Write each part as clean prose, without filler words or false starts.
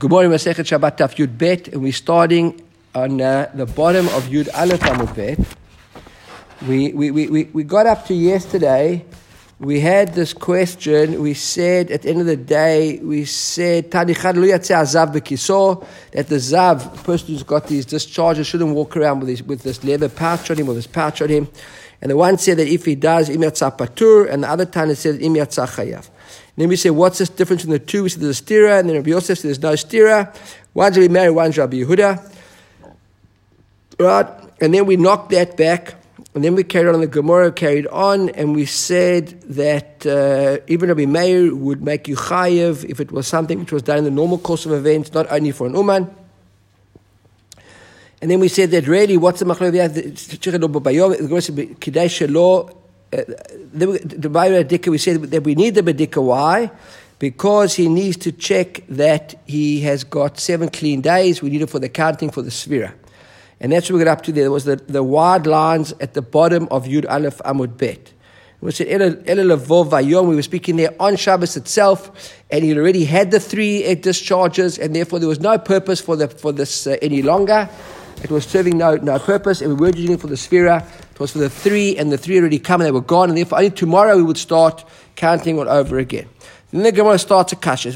Good morning, Masechet Shabbat Daf Yud Bet, and we're starting on the bottom of Yud Aleph Amud Bet. We got up to yesterday. We had this question. We said at the end of the day, we said Tanichad lo yatzeh azav bekiso, that the zav, the person who's got these discharges, shouldn't walk around with this leather pouch on him or this pouch on him. And the one said that if he does, im yatzah patur, and the other Tana said im yatzah chayav. And then we say, what's the difference between the two? We said there's a stira, and then Rabbi Yosef said there's no stira. One's Rabbi Meir, one's Rabbi Yehuda. Right? And then we knocked that back, and then we carried on, the Gemara carried on, and we said that even Rabbi Meir would make you chayev if it was something which was done in the normal course of events, not only for an uman. And then we said that really, what's the machlok? The Gemara said, Kidei shelo. The Bible Dika, we said that we need the Bedika. Why? Because he needs to check that he has got 7 clean days. We need it for the counting for the Sfira. And that's what we got up to there. There was the wide lines at the bottom of Yud Aleph Amud Bet. We said, Ele Levov Vayom, we were speaking there on Shabbos itself, and he already had the 3 discharges, and therefore there was no purpose for this any longer. It was serving no purpose, and we weren't using it for the Sfira. It was for the 3, and the 3 already come, and they were gone, and therefore only tomorrow we would start counting all over again. Then the Gemara starts a kasha.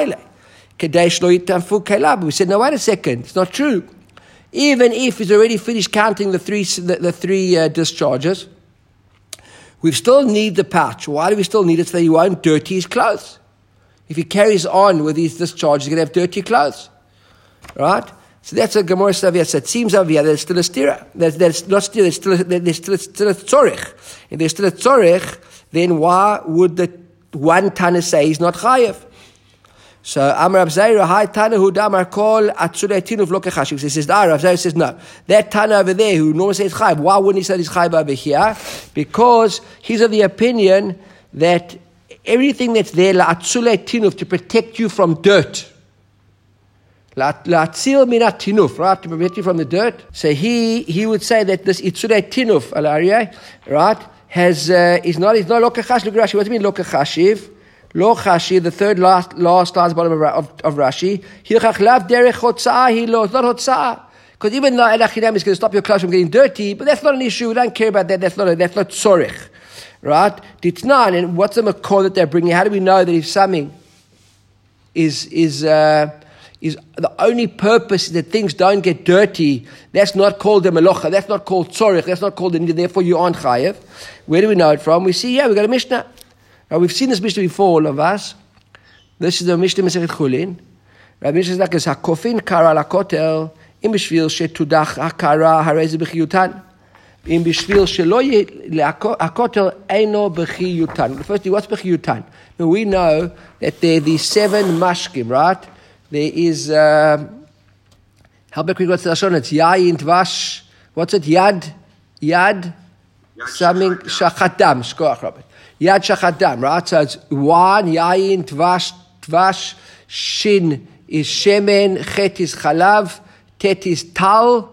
We said, no, wait a second, it's not true. Even if he's already finished counting the three discharges, we still need the pouch. Why do we still need it? So that he won't dirty his clothes. If he carries on with these discharges, he's going to have dirty clothes. Right? So that's a Gemara Savia. So it seems over here there's still a stira. There's not stira, there's still a tzorich. If there's still a tzorich, then why would the one Tana say he's not chayev? So Amar Rav Zaira, hi Tana who damar kol atzurei tinuf lo kechashiv. He says, Rav Zaira says no. That Tana over there who normally says chayev, why wouldn't he say he's chayev over here? Because he's of the opinion that everything that's there la atzurei tinuf to protect you from dirt. La'atzil minat tinuf, right, to prevent you from the dirt. So he would say that this itzurei tinuf al-ariyah, right, is not lo kechashiv. Look at Rashi. What do you mean lo kechashiv? Lo chashiv, the third last lines bottom of Rashi. Hilchach lav derech hotzah hilo. It's not hotzah. Because even though elachidam is going to stop your clothes from getting dirty, but that's not an issue. We don't care about that. That's not tzorich, right? Ditnan, and what's the makor that they're bringing? How do we know that if something is the only purpose that things don't get dirty? That's not called a melocha. That's not called tzorich. That's not called a nida. Therefore, you aren't chayev. Where do we know it from? We see, we've got a Mishnah. Now, we've seen this Mishnah before, all of us. This is the Mishnah Masechet Chulin. Rabbi Mishnah is like, hakofin kara lakotel, im b'shvil shetudach hakara harei ze b'chiyutan. Im b'shvil shelo hakotel eino b'chiyutan. Firstly, what's b'chiyutan? Now, we know that there are these 7 mashkim, right? There is, help me quick, what's the Lashon? It's yayin, dvash, what's it? Yad, something, shachadam, shkoach, Robert. Yad shachadam, right? So it's 1, yayin, dvash, shin is shemen, chet is chalav, tet is tal,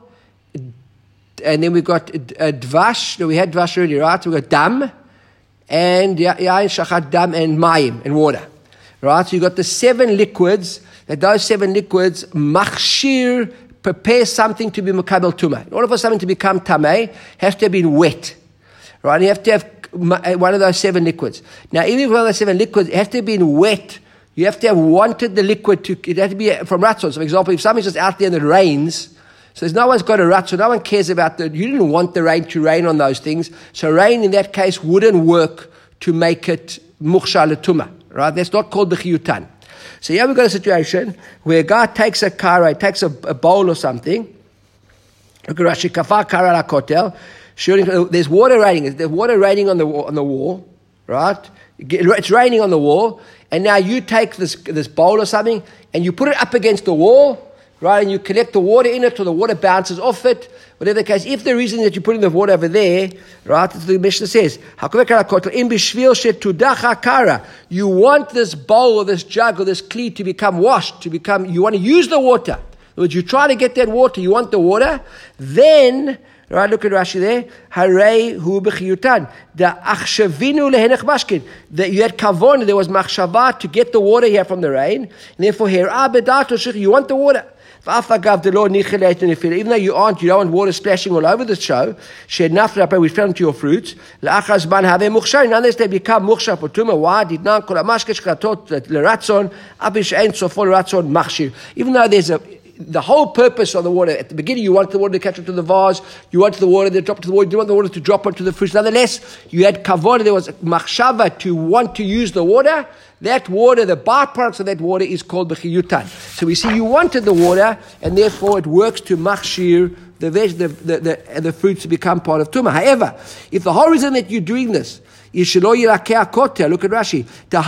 and then we've got dvash, no, we had dvash already, right? So we've got dam, and yayin, shachadam, and mayim, and water. Right? So you've got the 7 liquids, that those 7 liquids, machshir, prepare something to be mekabel tumah. In order for something to become tameh, has to have been wet. Right? You have to have one of those 7 liquids. Now, even if one of those 7 liquids, it has to have been wet. You have to have wanted the liquid it has to be from ratzon. So, for example, if something's just out there and it rains, so no one's got a ratzon, no one cares about you didn't want the rain to rain on those things. So rain in that case wouldn't work to make it mukhshar l'tumah. Right? That's not called the chiyutan. So here we've got a situation where a guy takes a kara, takes a bowl or something. Look at Rashi, kafar kara la kotel. There's water raining. There's water raining on the wall, right? It's raining on the wall, and now you take this bowl or something, and you put it up against the wall, right? And you collect the water in it, or the water bounces off it. Whatever the case, if the reason that you're putting the water over there, right, as the Mishnah says, you want this bowl or this jug or this kli to become washed, you want to use the water. In other words, you try to get that water, you want the water, then, Right, look at Rashi there. Harei hu b'chiyutan. The achshavinu lehenech mashkin. That you had kavon, there was machshava to get the water here from the rain. And therefore, here, you want the water. Even though you don't want water splashing all over the show, we fell into your fruits. Nonetheless, they become muksha for tumah. Why? Even though there's the whole purpose of the water, at the beginning you want the water to catch up to the vase, you want the water to drop to the water, you want the water to drop onto the fruits. Nonetheless, you had kavod, there was machshava to want to use the water. That water, the byproducts of that water is called b'chiyutan. So we see you wanted the water, and therefore it works to machshir the fruits to become part of tumah. However, if the whole reason that you're doing this is look at Rashi.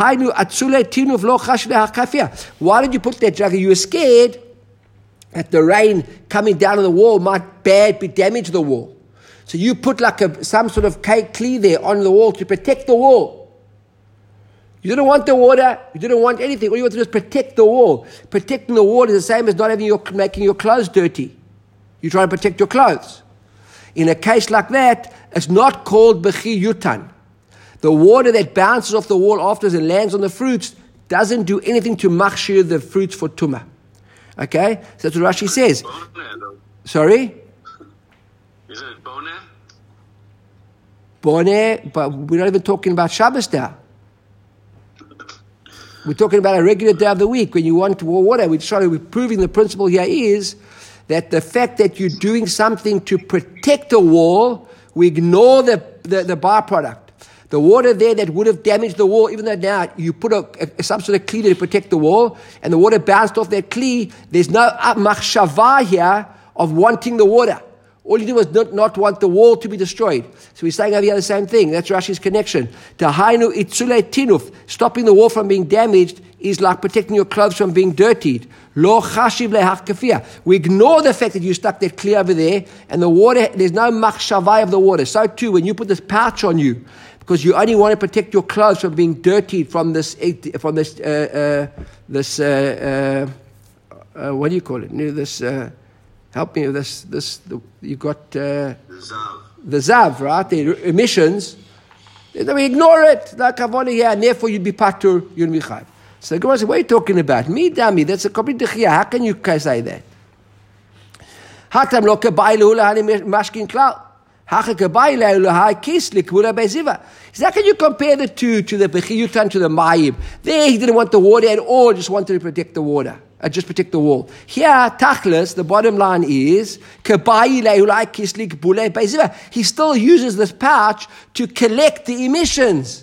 Why did you put that jug? You were scared that the rain coming down on the wall might damage the wall. So you put like some sort of kli there on the wall to protect the wall. You didn't want the water. You didn't want anything. All you want to do is protect the wall. Protecting the wall is the same as not making your clothes dirty. You try to protect your clothes. In a case like that, it's not called b'chiyutan. The water that bounces off the wall afterwards and lands on the fruits doesn't do anything to machshir the fruits for tumah. Okay? So that's what Rashi says. Sorry? Is it boneh? Boneh, but we're not even talking about Shabbos now. We're talking about a regular day of the week when you want water. We're proving the principle here is that the fact that you're doing something to protect the wall, we ignore the byproduct. The water there that would have damaged the wall, even though now you put some sort of kli to protect the wall, and the water bounced off that kli, there's no machshava here of wanting the water. All you do is not want the wall to be destroyed. So we're saying over here the same thing. That's Rashi's connection. Tahainu itzule tinuf. Stopping the wall from being damaged is like protecting your clothes from being dirtied. Lo chashiv lehakafia. We ignore the fact that you stuck that kli over there, and the water, there's no machshavai of the water. So too, when you put this pouch on you, because you only want to protect your clothes from being dirtied from this what do you call it? Help me with this. You got the zav, right? The emissions. Then we ignore it. Like kavona here, and therefore you'd be patur, you'd be chayv. So the Gemara says, what are you talking about? Me, dami. That's a complete dechia. How can you say that? Hatam lo kabai leula hani mashkin klal. How can you compare the two to the bechiyutan to the mayim? There he didn't want the water at all, just wanted to protect the water. Just protect the wall. Here, tachlis, the bottom line is, he still uses this pouch to collect the emissions.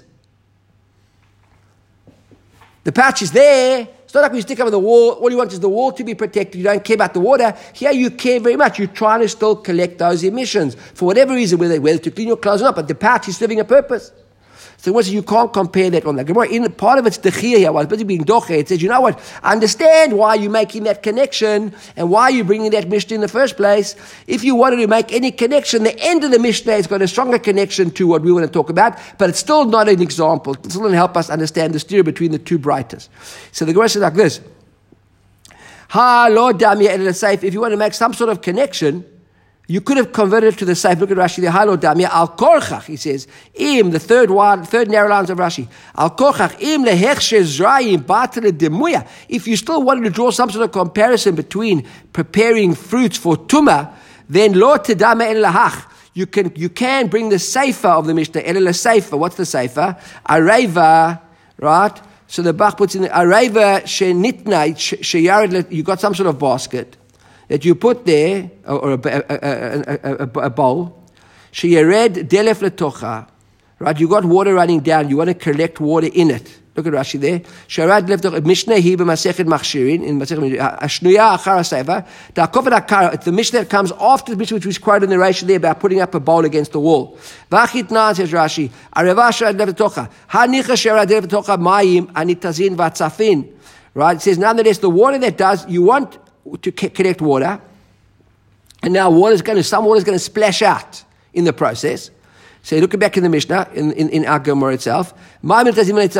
The pouch is there. It's not like we stick over the wall. All you want is the wall to be protected. You don't care about the water. Here you care very much. You're trying to still collect those emissions. For whatever reason, whether to clean your clothes or not, but the pouch is serving a purpose. So you can't compare that on the Gemara. In part of it's dechia here, while it's busy being doche, it says, you know what? I understand why you're making that connection and why you're bringing that Mishnah in the first place. If you wanted to make any connection, the end of the Mishnah has got a stronger connection to what we want to talk about, but it's still not an example. It still doesn't help us understand the steer between the two brighters. So the Gemara says like this. Ha lo damya el seif. If you want to make some sort of connection, you could have converted it to the safe. Look at Rashi, the halo damya al korchach. He says, im, the third narrow lines of Rashi. Al korchach im lehechshe zrayim batel demuya. If you still wanted to draw some sort of comparison between preparing fruits for tumah, then lo tedama el lahach. You can bring the sefer of the Mishnah. El sefer. What's the sefer? Areva, right? So the Bach puts in the areva shenitna sheyared. You got some sort of basket that you put there, or a bowl, sheyered delef letocha, right? You got water running down. You want to collect water in it. Look at Rashi there. Sharad letocha. Mishnah hi b'masechet machshirin in masechet ashnuya achar sefer. The Mishnah that comes after the Mishnah which was quoted in the Rashi there about putting up a bowl against the wall. V'achitnan says Rashi. Areva sharad letocha. Hanicha sharad letocha mayim anitazin v'atzafin. Right? It says nonetheless the water that does you want to collect water, and now some water is going to splash out in the process. So looking back in the Mishnah, in our Gemara itself, what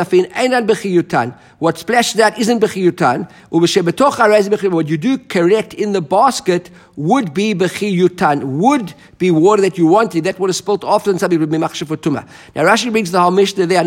splashes out isn't bechiyutan. What you do correct in the basket would be bechiyutan, would be water that you wanted. That would have spilt off and somebody would be machshav for tumah. Now Rashi brings the whole Mishnah there.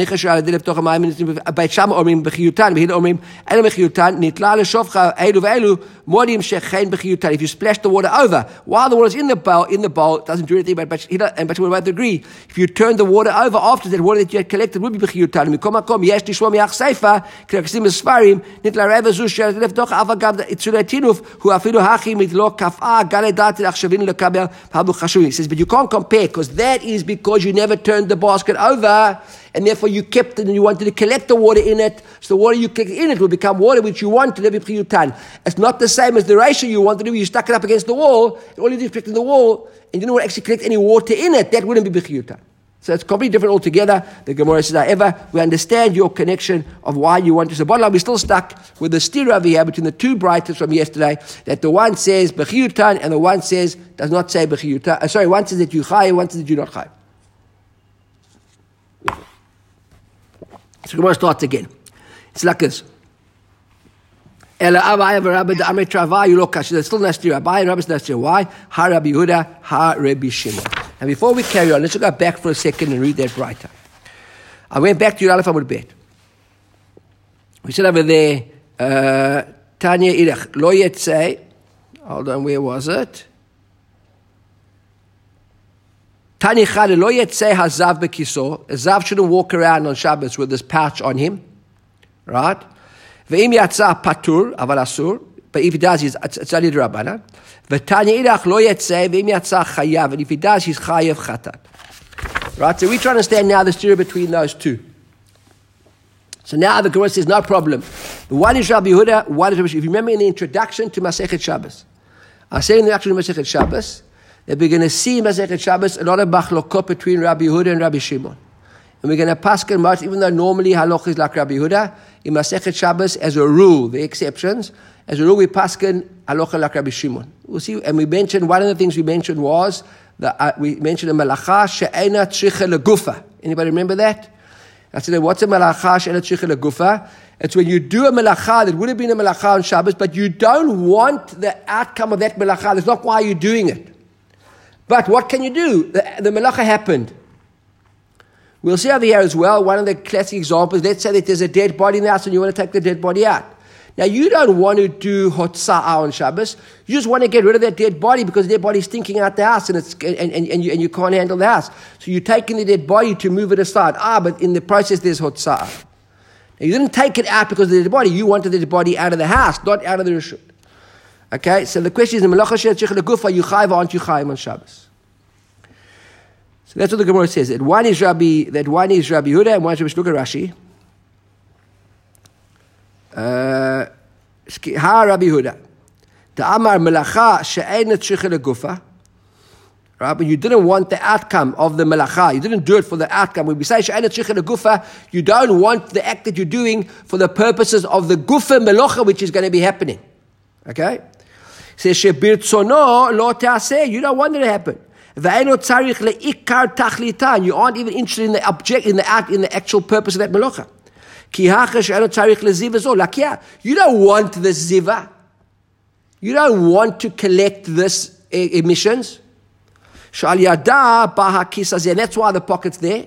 If you splash the water over while the water is in the bowl, it doesn't do anything. But what about the degree? If you turn the water over after that water that you had collected would be bechiyutan. Yes, Tishwa miach seifa, Kraksim Sfarim, Nitla Reva Zusha, left doch Avagab, Itzuletinuf, who afilu hachim with lo kafa, Galedati Achshavin Lekabel, Pabu Chashuvin. He says, but you can't compare because that is because you never turned the basket over and therefore you kept it and you wanted to collect the water in it. So the water you collect in it will become water which you want to be bechiyutan. It's not the same as the ratio you wanted to do. You stuck it up against the wall, all you did is protect the wall, and you didn't want to actually collect any water in it. That wouldn't be bechiyutan. So it's completely different altogether. The Gemara says, however, we understand your connection of why you want to. So bottom line, we're still stuck with the steer over here between the two brightest from yesterday, that the one says bechiyutan and the one says, does not say bechiyutan. One says that you chay, one says that you not chay. So Gemara starts again. It's like this. There's still Nastir. Why? Ha Rabbi Yehuda, Ha Rabbi Shimon. And before we carry on, let's go back for a second and read that brighter. I went back to Yud Aleph Amud Bet. We said over there, Tanya Irech, Lo Yetzei. Hold on, where was it? Tanya Chade, Lo Yetzei Hazav Bekiso. A Zav shouldn't walk around on Shabbos with this pouch on him. Right? Ve'im Yatza Patur, Aval Asur. But if he does, he's Tzadi D'Rabbanan. V'tanya Irach lo yetzei v'im yatsa chayav. And if he does, he's chayav chatat. Right? So we try to understand now the story between those two. So now the Gemara says, no problem. The one is Rabbi Yehuda, one is Rabbi Shimon. If you remember in the introduction to Masechet Shabbos, I say in the introduction to Masechet Shabbos, that we're going to see in Masechet Shabbos a lot of machlokot between Rabbi Yehuda and Rabbi Shimon. And we're going to paskin much, even though normally halach is like Rabbi Yehuda, in Masechet Shabbos, as a rule, the exceptions, as a rule, we paskin halacha like Rabbi Shimon. We'll see, and we mentioned, one of the things we mentioned was, we mentioned a malacha she'ena tzricha legufa. Anybody remember that? I said, what's a malacha she'ena tzricha legufa? It's when you do a malacha that would have been a malacha on Shabbos, but you don't want the outcome of that malacha. That's not why you're doing it. But what can you do? The malacha happened. We'll see over here as well, one of the classic examples, let's say that there's a dead body in the house and you want to take the dead body out. Now, you don't want to do hotza'ah on Shabbos. You just want to get rid of that dead body because the dead body is stinking out the house and you can't handle the house. So you're taking the dead body to move it aside. But in the process, there's hotza'ah. Now, you didn't take it out because of the dead body. You wanted the dead body out of the house, not out of the reshut. Okay, so the question is, you chayv or aren't you chayv on Shabbos? So that's what the Gemara says. That one is Rabbi Yehuda and one is Rabbi Shimon. Look at Rashi. Ha Rabbi Yehuda. The Amar Melacha she'ein tzricha legufa. Right, but you didn't want the outcome of the melacha. You didn't do it for the outcome. When we say she'ein tzricha legufa, you don't want the act that you're doing for the purposes of the gufa melacha, which is going to be happening. Okay? It says shebirtzono lo te'aseh. You don't want it to happen. You aren't even interested in the object, in the actual purpose of that melacha. You don't want the ziva. You don't want to collect this emissions. And that's why the pocket's there.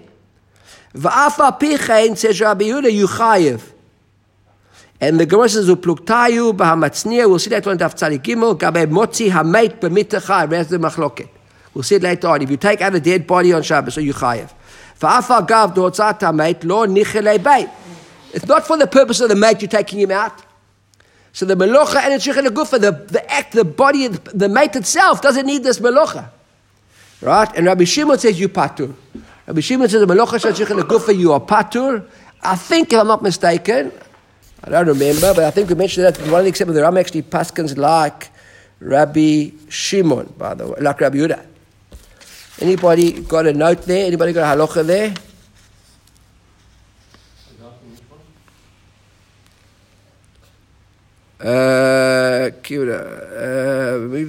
Says Rabbi Yehuda, you chayev. And the Gemara says, "Upluktayu b'hamatzniyah." We'll see that on Daf Tzadik Gimel. Gabei motzi hameit b'mitachah. Where's the machloket? We'll see it later on. If you take out a dead body on Shabbos, so you chayev. V'afa gav dotzat hameit lo nichelei beit. It's not for the purpose of the mate you're taking him out. So the melocha and the tzricha legufa, the act, the body, the mate itself doesn't need this melocha. Right? And Rabbi Shimon says you patur. Rabbi Shimon says the melocha and tzricha legufa, you are patur. I think, if I'm not mistaken, I don't remember, but I think we mentioned that one of the exceptions, the Ram actually paskins like Rabbi Shimon, by the way, like Rabbi Yehuda. Anybody got a note there? Anybody got a halacha there?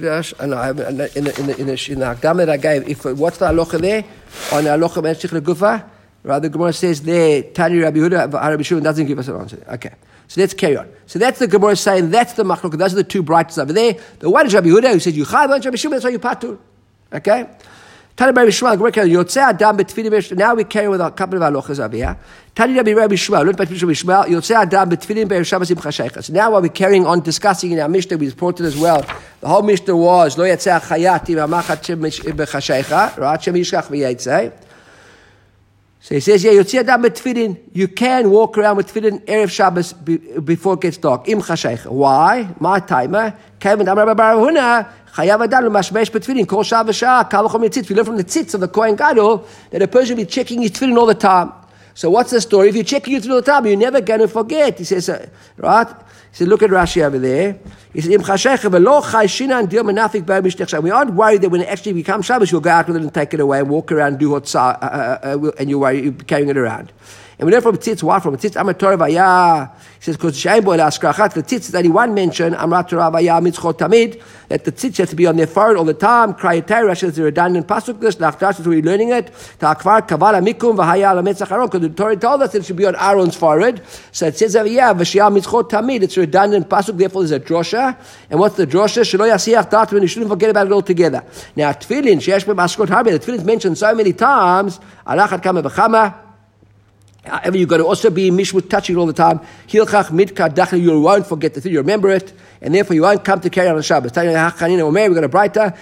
Hagdama that I gave, what's the halacha there? On the halacha Menshich Legufa, rather the Gemara says there, Tani Rabbi Yehuda, Rabbi Shimon doesn't give us an answer. Okay, so let's carry on. So that's the Gemara saying that's the machlok. Those are the two brights over there. The one is Rabbi Yehuda who says you chayv, one is Rabbi Shimon, that's why you patur. Okay. Tani Rabbi Shmuel, Yotzei Adam betfilim. Now we carry with a couple of halachas over here. Tani Rabbi Shmuel, learned by Rabbi Shmuel. Yotzei Adam betfilim be'erev Shabbos im chashaycha. So now while we're carrying on discussing in our Mishnah, we reported as well. The whole Mishnah was lo yotzei chayat im amachat shem b'chashaycha. Right? Shem yishkach v'yotzei. So he says, yeah, Yotzei Adam betfilim. You can walk around with tefillin erev Shabbos before it gets dark. Im chashaycha. Why? My timer. Came and Amar Bar Huna. Chayav Adam l'mashmesh betfillin kol shah v'shah kal v'chol mitzitz. We learn from the tzitz of the Kohen Gadol that a person will be checking his tefillin all the time. So what's the story? If you're checking your tefillin all the time, you're never going to forget. He says, right? He said, look at Rashi over there. He said, Im chashecha v'lo chay shinan dil menafik b'er mishtech Shabbos. We aren't worried that when it actually becomes Shabbos, you'll go out with it and take it away and walk around and do hotzah, and you're carrying it around. And we learn from tzitz, why from tzitz? Amar Torah v'ya. He says, because she'ain bo l'askrachat, the tzitz is only one mention, Amar Torah v'ya mitzchot tamid, that the tzitz has to be on their forehead all the time. Krayatei, Rashi is a redundant pasuk, this, nachdash is where we're learning it. Ta'akvar kavala mikum v'haya l'metzach Aaron, because the Torah told us that it should be on Aaron's forehead. So it says over here, v'she'al mitzchot tamid, it's a redundant pasuk, therefore there's a drosha. And what's the drosha? Shelo yasiach da'at, when you shouldn't forget about it altogether. Now, tefillin, she'esh b'maskot harbe, the tefillin is mentioned so many times, alachat kama b'chama. However, you've got to also be mishmut touching all the time. Hilchach midka dachli, you won't forget the thing, you remember it, and therefore you won't come to carry on the Shabbos. We've got a brighter.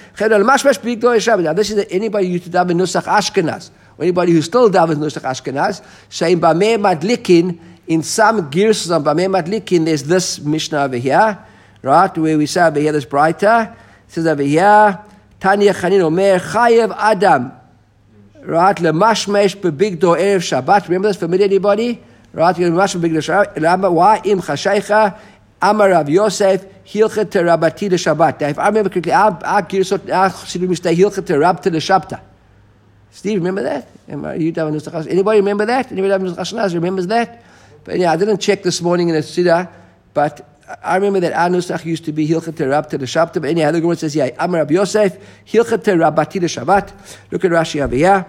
Now this is anybody who used to daven nusach Ashkenaz, or anybody who still davens nusach Ashkenaz, saying bameh madlikin, in some girs on bameh madlikin, there's this Mishnah over here, right, where we say over here this brighter. It says over here, Tanya Chanin Omer Chayev Adam. Right, lemashmesh bebigdo erev Shabbat. Remember this? Familiar anybody? Right, lemashmesh bebigdo Shabbat. Why? Im chashaycha Amar Rav Yosef hilchet terabati leShabbat. Now, if I remember correctly, our girsot, our chasidim say hilchet terab to leShabta. Steve, remember that? Anybody remember that? Anybody have Nusach remembers that? But yeah, I didn't check this morning in the Siddur, but I remember that our Nusach used to be hilchet terab to leShabta. But anyhow, the Gemara says, yeah, Amar Rav Yosef hilchet terabati leShabbat. Look at Rashi over here.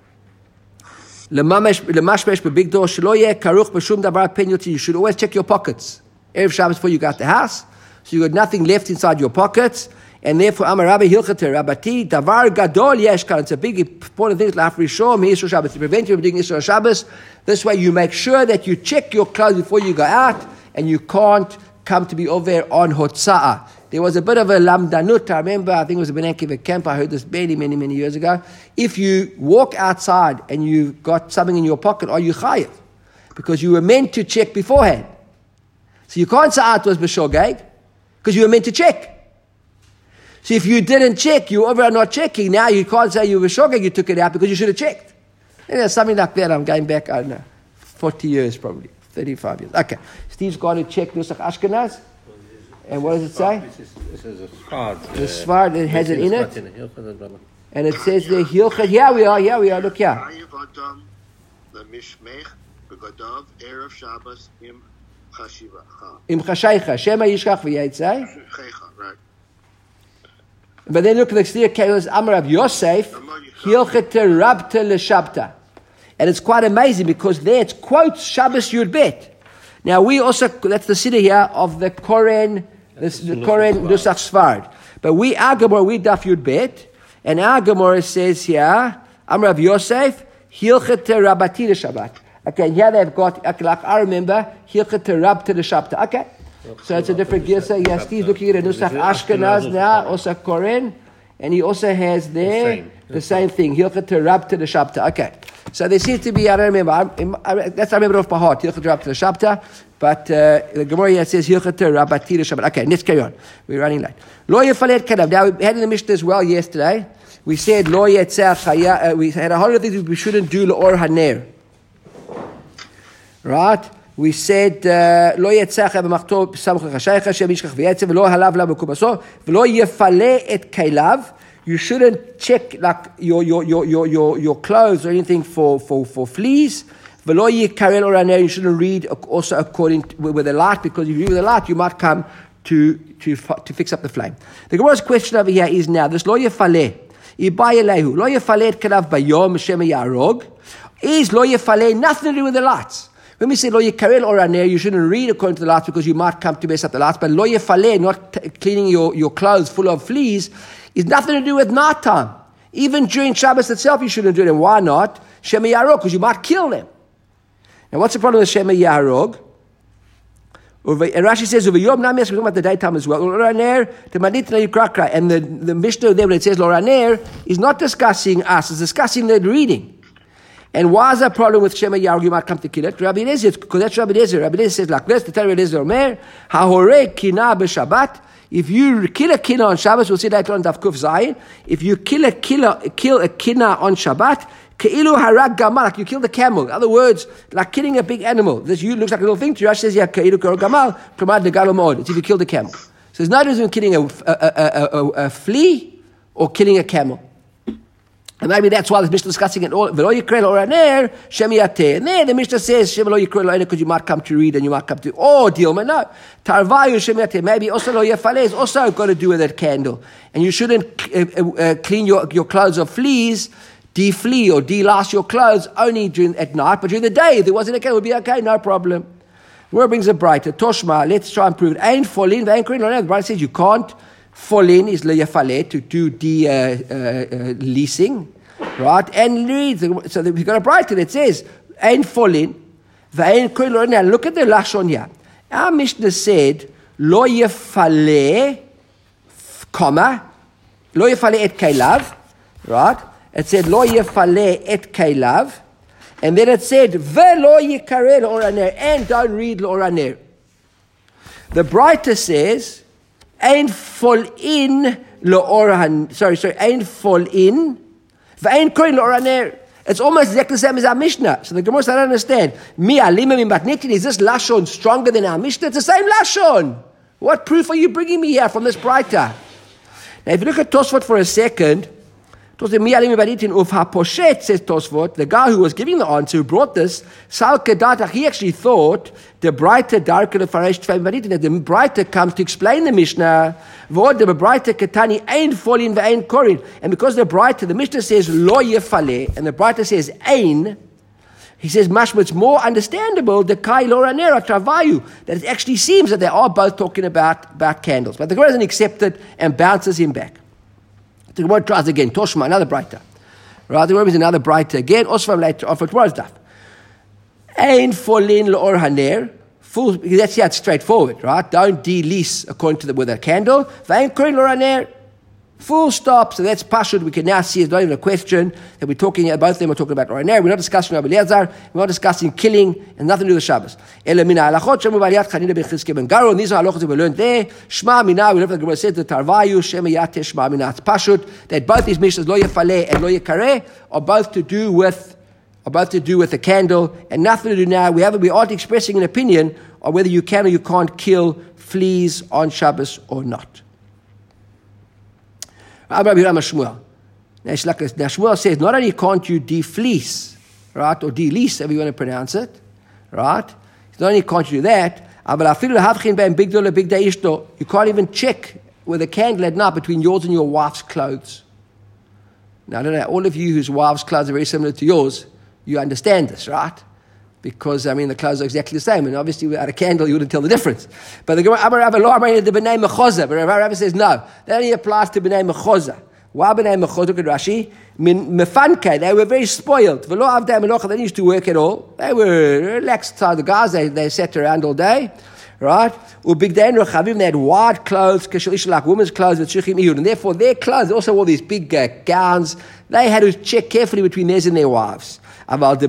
Lemashmesh bebigdo shelo yeh karuch b'shum davar pen yotzi. You should always check your pockets erev Shabbos before you got the house, so you got nothing left inside your pockets. And therefore, Amar Rabbi hilchet terabati davar gadol yesh kan. It's a big important thing. Laf rishon me'isur Shabbos to prevent you from doing Isur Shabbos. This way, you make sure that you check your clothes before you go out, and you can't come to be over on Hotza'ah. There was a bit of a lamdanut. I remember, I think it was a Ben Akiva camp. I heard this many, many, many years ago. If you walk outside and you've got something in your pocket, are you chayiv? Because you were meant to check beforehand. So you can't say it was b'shogeg, because you were meant to check. So if you didn't check, you were not checking. Now you can't say you were b'shogeg, you took it out because you should have checked. And there's something like that. I'm going back, I don't know, 40 years probably, 35 years. Okay. Steve's got to check Nusach Ashkenaz. And what does it say? This is a Svard. The Svard, it has it in it. And it says there, Hilchet. Here we are. Look here. Im chashaycha. Shema yishkach v'yatzai. But then look at the exterior case. Amar Rav Yosef. Hilchet terabta leShabta. And it's quite amazing because there it quotes Shabbos Yud Bet. Now we also, that's the Siddur here of the Koren, the Koren Nusach Svard. But our Gemara, we Daf Yud Bet, and our Gemara says here, Amar Rav Yosef, Hilchet terabati leShabbat. Okay, and here they've got, like I remember, Hilchet terab to leShabta. Okay, so it's a different girsa. Yes, he's looking at a Nusach Ashkenaz now, also Koren, and he also has there the same thing, Hilchet terab to leShabta. Okay. So there seems to be, I don't remember, I remember off by heart, Hilchet terab to leShabta, but the Gemara here says Hilchet terabati leShabbat. Okay, let's carry on. We're running late. Lo yefalet kadav. Now we had in the Mishnah as well yesterday. We said Lo yetzah chaya. We had a whole lot of things we shouldn't do L'or haner. Right? We said Lo yetzah chaya b'machto b'samach l'chashaycha shem yishkach v'yetzah v'lo halav la b'kubaso v'lo yefale et kailav. You shouldn't check like your clothes or anything for fleas. You shouldn't read also according with the light, because if you read with the light, you might come to fix up the flame. The Gemara's question over here is now, this lo yefaleh, ibay elehu, lo yefaleh et kelav bayom shem yarog, is lo yefaleh nothing to do with the lights. When we say lo yikarel or aner, you shouldn't read according to the lights because you might come to mess up the lights, but lo yefaleh, not cleaning your clothes full of fleas, is nothing to do with nighttime. Even during Shabbos itself, you shouldn't do it. And why not? Shem yarog, because you might kill them. Now, what's the problem with Shem yarog? And Rashi says, we're talking about the daytime as well. And the Mishnah there, when it says Loraner, is not discussing us, it's discussing the reading. And why is that problem with Shema Yarog? You might come to kill it. Rabbi Eliezer, because that's Rabbi Eliezer. Rabbi Eliezer says like this, the Torah Eliezer Omer, HaHoreh Kina b'Shabbat. If you kill a kina on Shabbos, we'll see later on Daf Kuf Zayin. If you kill a kina on Shabbat, Ke'ilu harag gamal, like you kill the camel. In other words, like killing a big animal. This looks like a little thing to you. Rashi says, yeah, Ke'ilu karo gamal, k'mad negalo mod. It's if you kill the camel. So there's no difference in killing a flea or killing a camel. And maybe that's why the Mishnah is discussing it all. V'lo yikrei loraner, shem yateh. And there the Mishnah says, shem lo yikrei loraner, because you might come to read and you might come to, Dilma, no. Tarvayu shem yateh. Maybe also lo yefaleh is also got to do with that candle. And you shouldn't clean your clothes of fleas, de-flea or de-last your clothes only at night, but during the day, if there wasn't a candle, it would be okay, no problem. Where brings it brighter? Toshma, let's try and prove it. Ain't fall in, ain't clean. The Bible says you can't fall in, is leyafaleh, to do de-leasing, right? And read, so we've got a brighter that says, ain't fall in, ain't clean. Now look at the lashon here. Our Mishnah said, lo yefaleh, comma, lo yefaleh et keilav, right? It said, lo yefaleh et keilav. And then it said, ve'lo yikareh l'oraner. And don't read l'oraner. The brighter says, ein fall in l'oraner. Sorry, ein fall in. Ve'ein korin l'oraner. It's almost exactly the same as our Mishnah. So the Gemara says, I don't understand. Mi alima min batnitin. Is this lashon stronger than our Mishnah? It's the same lashon. What proof are you bringing me here from this brighter? Now, if you look at Tosfot for a second, says Tosfot, the guy who was giving the answer, who brought this, he actually thought the brighter darker the that the brighter comes to explain the Mishnah. The brighter katani ain't falling the ain't korin. And because the brighter, the Mishnah says lo yefaleh, and the brighter says ain, he says mashma, it's more understandable the kai loranera travayu, that it actually seems that they are both talking about candles. But the Gemara doesn't accept it and bounces him back. The Gemara tries again. Toshma, another brighter. Right? The Gemara is another brighter again. Also later on for tomorrow's daf. Ein folin l'or haner. Full. That's it's straightforward, right? Don't de-lease according to with a candle. Ve'ein korin l'or haner. Full stop. So that's pashut. We can now see it's not even a question that we're talking. Both of them are talking about l'or haner. We're not discussing Rabbi Eliezer. We're not discussing killing and nothing to do with Shabbos. Ela mina halachot shemu v'aliyat chanina ben Chizkiah ben Garo. These are halachot that we learned there. Shema mina. We learned the Gemara said the tarvayu shema yate shema mina. It's pashut that both these mishnahs lo yefaleh and lo yikareh are both to do with the candle and nothing to do now. We aren't expressing an opinion on whether you can or you can't kill fleas on Shabbos or not. Now Shmuel says, not only can't you de-fleece, right, or de-lease, however you want to pronounce it, right? Not only can't you do that, you can't even check with a candle at night between yours and your wife's clothes. Now, I don't know, all of you whose wives' clothes are very similar to yours, you understand this, right? Because, the clothes are exactly the same. And obviously, without a candle, you wouldn't tell the difference. But the Rabbi says, no. That only applies to B'nai Mechoza. Why B'nai Mechoza? Look at Rashi. Mefanke, they were very spoiled. They didn't used to work at all. They were relaxed side the guys. They sat around all day. Right? They had wide clothes, like women's clothes, and therefore their clothes, also wore these big gowns. They had to check carefully between theirs and their wives. But other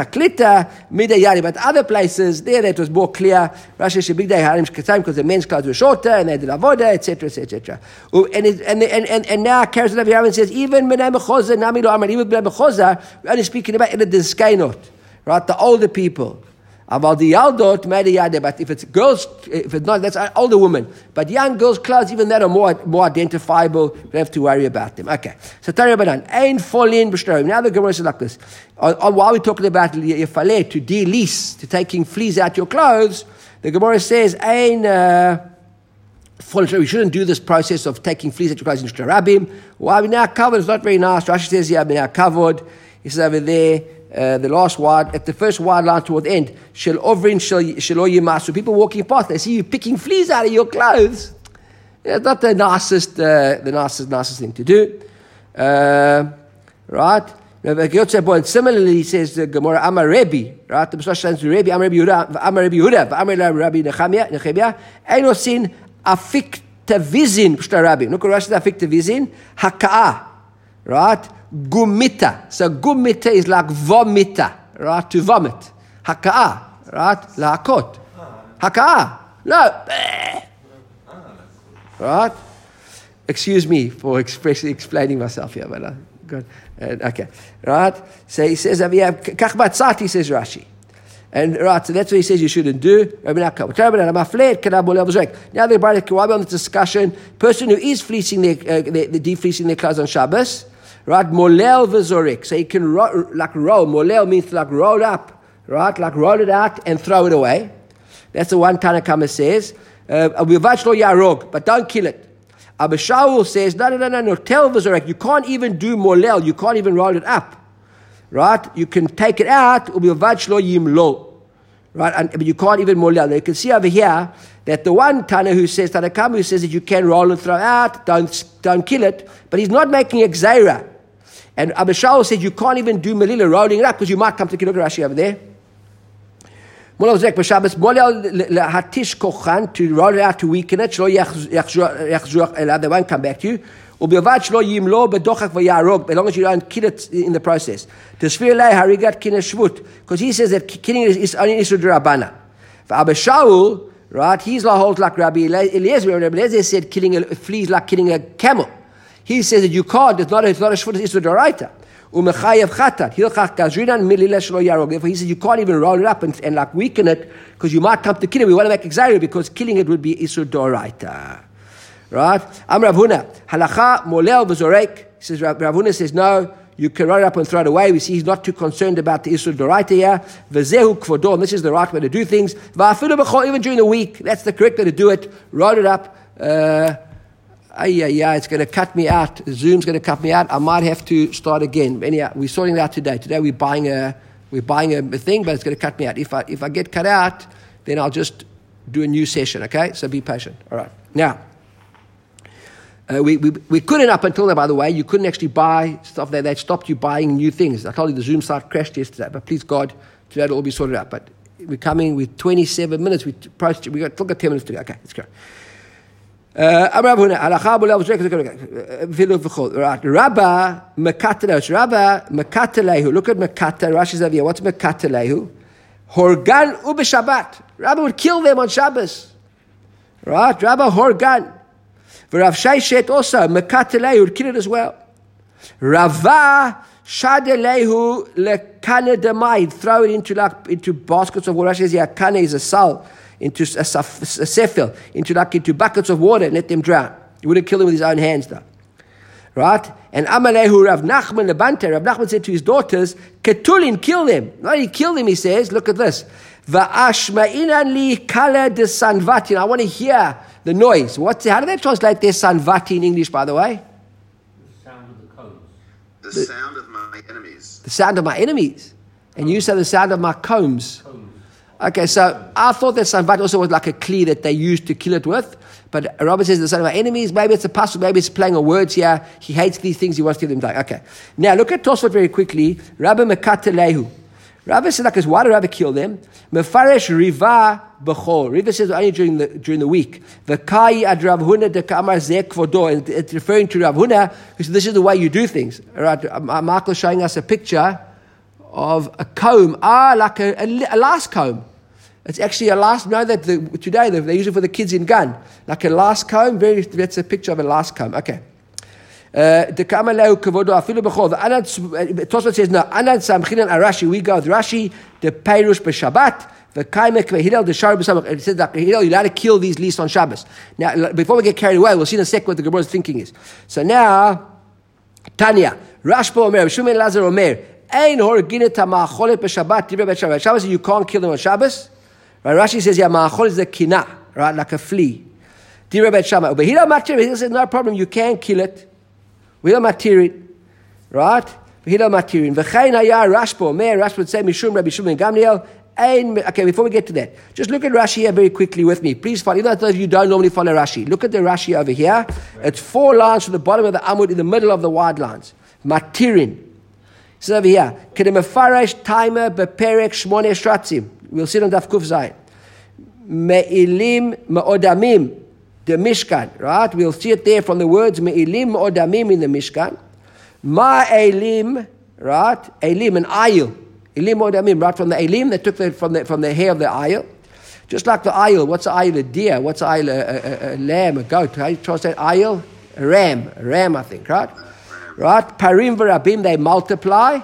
places, there it was more clear. Because the men's clothes were shorter and they did avoda, etc., etc. And now carries it over here and says, even B'nai Mechoza, Nami Lo Amar, even B'nai Mechoza, we're only speaking about the Disgainot, right? The older people. About the Yaldot, but if it's girls, if it's not, that's an older woman. But young girls' clothes, even that are more identifiable. We don't have to worry about them. Okay. So Tanya Banan, Ein Folin B'Shtarim. Now the Gemara says like this. While we're talking about Yefaleh, to de-lease, to taking fleas out your clothes, the Gemara says, Ein we shouldn't do this process of taking fleas that requires into Rabim. Why we now covered? It's not very nice. Rashi says, yeah, we now covered. He says over there, the last word, at the first word line toward the end, shel ovrin shelo yimasu. People walking past, they see you picking fleas out of your clothes. It's not the nicest thing to do. Right? Similarly, he says the Gemara Amar Rebbe, right? The Pesach says Rebbe Amar Rebbe Yehuda, Amar Rebbe Yehuda, Amar Rabbi Nechemia, Einosin afik tavizin shtarabim. Look at Rashi afik tavizin hakaah, right? Gumita. So gumita is like vomita, right? To vomit. Hakaah, right? Lahakot. Hakaah. No. Right? Excuse me for explaining myself here, but good. Okay, right? So he says, "Kach batzati," says Rashi, and right. So that's what he says you shouldn't do. Now they brought on the discussion. Person who is fleecing defleecing their clothes on Shabbos, right? Molel v'zorek. So he can like roll. Molel means like roll up, right? Like roll it out and throw it away. That's the one Tanna Kama says. But don't kill it. Abba Shaul says, no, tell V'zorek, you can't even do molel, you can't even roll it up, right? You can take it out, right? But you can't even molel. Now you can see over here that the one Tana who says, Tanna Kama, who says that you can roll and throw out, don't kill it, but he's not making a gzeira. And Abba Shaul said you can't even do melila, rolling it up, because you might come to Kiddushin Rashi over there. To roll it out, to weaken it, they won't come back to you. As long as you don't kill it in the process. Because he says that killing it is only Isur D'Rabbanan. For Abba Shaul, right, he's holds like Rabbi Eliezer. Rabbi Eliezer said killing a flea is like killing a camel. He says that you can't, it's not a shvut, it's Isur D'Oraita. Therefore he said you can't even roll it up and like weaken it, because you might come to kill it. We want to make exile because killing it would be Isur D'Oraita. Right? Rav Huna, halacha molel v'zorek. He says, Rav Huna says, no, you can roll it up and throw it away. We see he's not too concerned about the Isur D'Oraita here. V'zehu kvodo, and this is the right way to do things. Even during the week, that's the correct way to do it. Roll it up. It's going to cut me out. Zoom's going to cut me out. I might have to start again. Anyhow, we're sorting it out today. Today we're buying a thing, but it's going to cut me out. If I get cut out, then I'll just do a new session. Okay, so be patient. All right. Now, we couldn't up until now. By the way, you couldn't actually buy stuff there. They stopped you buying new things. I told you the Zoom site crashed yesterday, but please God, today it'll all be sorted out. But we're coming with 27 minutes. We got 10 minutes to go. Okay, let's go. Rabba Mekatelehu. Look at Mekata. Rashi's over here. What's Mekatelehu? Horgan u'b'Shabbat. Rabba would kill them on Shabbos. Right? Rabba Horgan. Rav Shayshet also Mekatelehu would kill it as well. Rava Shadelehu lekane demai. Throw it into baskets of water. Rashi says here, kane is a sal. Into a sefel, into buckets of water and let them drown. He wouldn't kill them with his own hands though. Right? And Amalehu Rav Nachman Lebante, Rav Nachman said to his daughters, Ketulin, kill them. Not only kill them, he says, look at this. Va'ashma'inan li kala de sanvatin. I want to hear the noise. How do they translate their sanvati in English, by the way? The sound of the combs. The sound of my enemies. The sound of my enemies. And you say the sound of my combs. Okay, so I thought that sanvat also was like a kli that they used to kill it with. But Robert says the son of our enemies. Maybe it's a puzzle. Maybe it's playing on words here. He hates these things. He wants to kill them die. Okay. Now look at Tosfot very quickly. Rabbi Mekatelehu. Rabbi said, like, why did Rabbi kill them? Mefaresh riva b'chol. Riva says only during the week. V'kai ad Rav Huna de Kamar zeh kvodo. And it's referring to Rav Huna, who said this is the way you do things. Right? Michael's showing us a picture of a comb, like a last comb. It's actually a last. Know that today they use it for the kids in gun, like a last comb. That's a picture of a last comb. Okay. The Kamalau Kavodo Afilu Bechol. The Tosfot says no. Anad Samchinan Arashi. We go with Rashi. The Peirush b'Shabbat. The Kaimek v'Hillel. The Shar b'Shabbat. It says that Hillel, you're allowed to kill these least on Shabbos. Now, before we get carried away, we'll see in a second what the Gemara's thinking is. So now, Tanya Rashba Omer Shumen Lazar Omer. Ein horgineta ma'acholet b'Shabbat. Divrei Bet Shabbat. Shabbos, you can't kill them on Shabbos. Right? Rashi says, yeah, ma'achol is the kina, right, like a flea. Dira Bet Shammai. Behila Matir, he says, no problem, you can kill it. Behila Matirin. Right? Behila Matirin. V'chein haya Rashba Omer, Rashba would say, Mishum Rabbi Shimon Gamliel. Okay, before we get to that, just look at Rashi here very quickly with me. Please follow, even though you don't normally follow Rashi. Look at the Rashi over here. It's 4 lines from the bottom of the Amud in the middle of the wide lines. Matirin. So over here. Kedemefarash Timer Beperek Shmone Shratzim. We'll see it on Daf Kuf Zayin. Me'ilim Me'odamim. The Mishkan. Right? We'll see it there from the words Me'ilim Me'odamim in the Mishkan. Ma'elim. Right? Elim, an ayil. Elim Me'odamim. Right? From the Elim, they took from the hair of the ayil. Just like the ayil. What's the ayil? A deer. What's the ayil? A lamb, a goat. How do you translate ayil? A ram, I think. Right? Right? Parim v'rabim, they multiply.